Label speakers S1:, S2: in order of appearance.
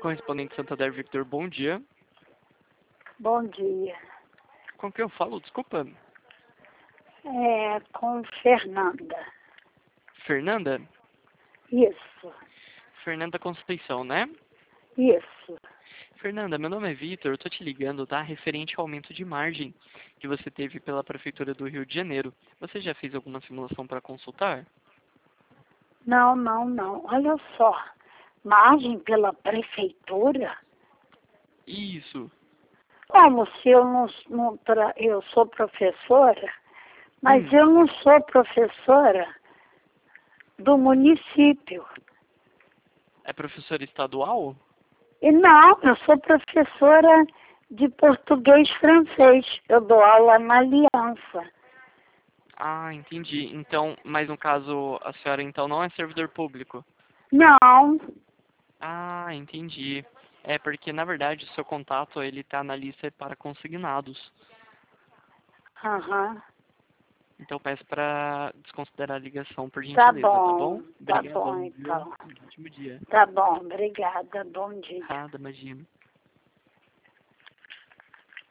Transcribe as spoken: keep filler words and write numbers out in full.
S1: correspondente Santander Victor, bom dia.
S2: Bom dia.
S1: Com quem eu falo? Desculpa.
S2: É com Fernanda.
S1: Fernanda?
S2: Isso,
S1: Fernanda Conceição, né?
S2: isso.
S1: Fernanda, meu nome é Vitor, eu tô te ligando, tá? Referente ao aumento de margem que você teve pela Prefeitura do Rio de Janeiro. Você já fez alguma simulação para consultar?
S2: Não, não, não. Olha só. Margem pela prefeitura?
S1: Isso.
S2: Como se eu não, não tra- eu sou professora, mas
S1: Hum,
S2: eu não sou professora do município.
S1: é professora estadual?
S2: E não, eu sou professora de português e francês. Eu dou aula na Aliança.
S1: Ah, entendi. Então, mas no caso, a senhora então não é servidor público?
S2: Não.
S1: Ah, entendi. É porque, na verdade, o seu contato, ele tá na lista para consignados.
S2: Aham.
S1: Então, peço para desconsiderar a ligação, por
S2: Tá
S1: gentileza, tá
S2: bom,
S1: bom?
S2: tá bom
S1: Obrigadão, viu?
S2: então.
S1: Um ótimo dia.
S2: Tá bom, obrigada. Bom dia.
S1: Nada, imagina.